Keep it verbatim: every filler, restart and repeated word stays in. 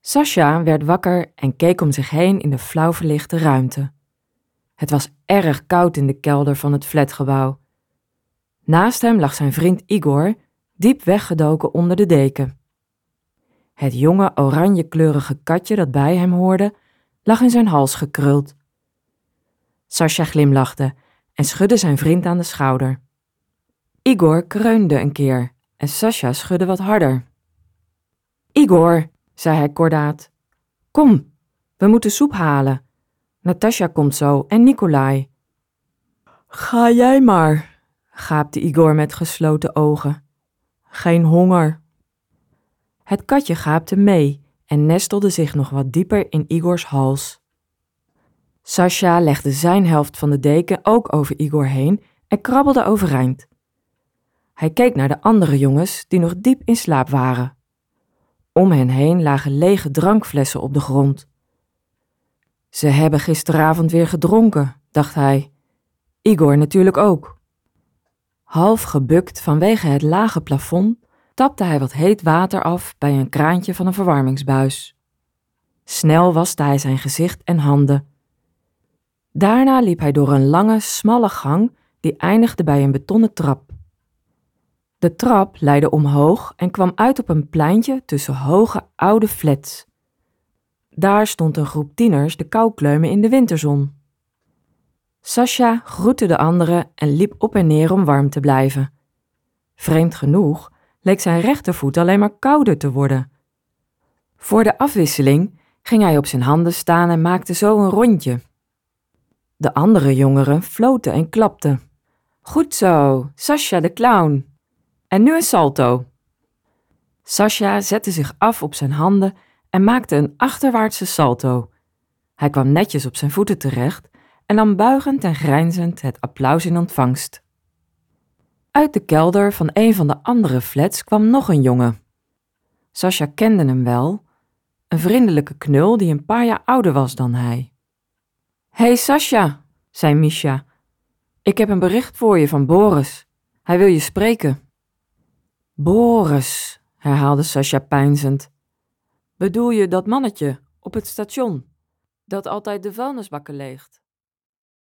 Sascha werd wakker en keek om zich heen in de flauw verlichte ruimte. Het was erg koud in de kelder van het flatgebouw. Naast hem lag zijn vriend Igor, diep weggedoken onder de deken. Het jonge oranjekleurige katje dat bij hem hoorde, lag in zijn hals gekruld. Sascha glimlachte en schudde zijn vriend aan de schouder. Igor kreunde een keer en Sascha schudde wat harder. Igor, zei hij kordaat, kom, we moeten soep halen. Natasja komt zo en Nikolai. Ga jij maar, gaapte Igor met gesloten ogen. Geen honger. Het katje gaapte mee en nestelde zich nog wat dieper in Igors hals. Sascha legde zijn helft van de deken ook over Igor heen en krabbelde overeind. Hij keek naar de andere jongens die nog diep in slaap waren. Om hen heen lagen lege drankflessen op de grond. Ze hebben gisteravond weer gedronken, dacht hij. Igor natuurlijk ook. Half gebukt vanwege het lage plafond tapte hij wat heet water af bij een kraantje van een verwarmingsbuis. Snel waste hij zijn gezicht en handen. Daarna liep hij door een lange, smalle gang die eindigde bij een betonnen trap. De trap leidde omhoog en kwam uit op een pleintje tussen hoge, oude flats. Daar stond een groep tieners de kou kleumen in de winterzon. Sascha groette de anderen en liep op en neer om warm te blijven. Vreemd genoeg leek zijn rechtervoet alleen maar kouder te worden. Voor de afwisseling ging hij op zijn handen staan en maakte zo een rondje. De andere jongeren floten en klapten. Goed zo, Sascha de clown. En nu een salto. Sascha zette zich af op zijn handen en maakte een achterwaartse salto. Hij kwam netjes op zijn voeten terecht en nam buigend en grijnzend het applaus in ontvangst. Uit de kelder van een van de andere flats kwam nog een jongen. Sascha kende hem wel, een vriendelijke knul die een paar jaar ouder was dan hij. Hé hey Sascha, zei Misha, ik heb een bericht voor je van Boris. Hij wil je spreken. Boris, herhaalde Sascha peinzend. Bedoel je dat mannetje op het station, dat altijd de vuilnisbakken leegt?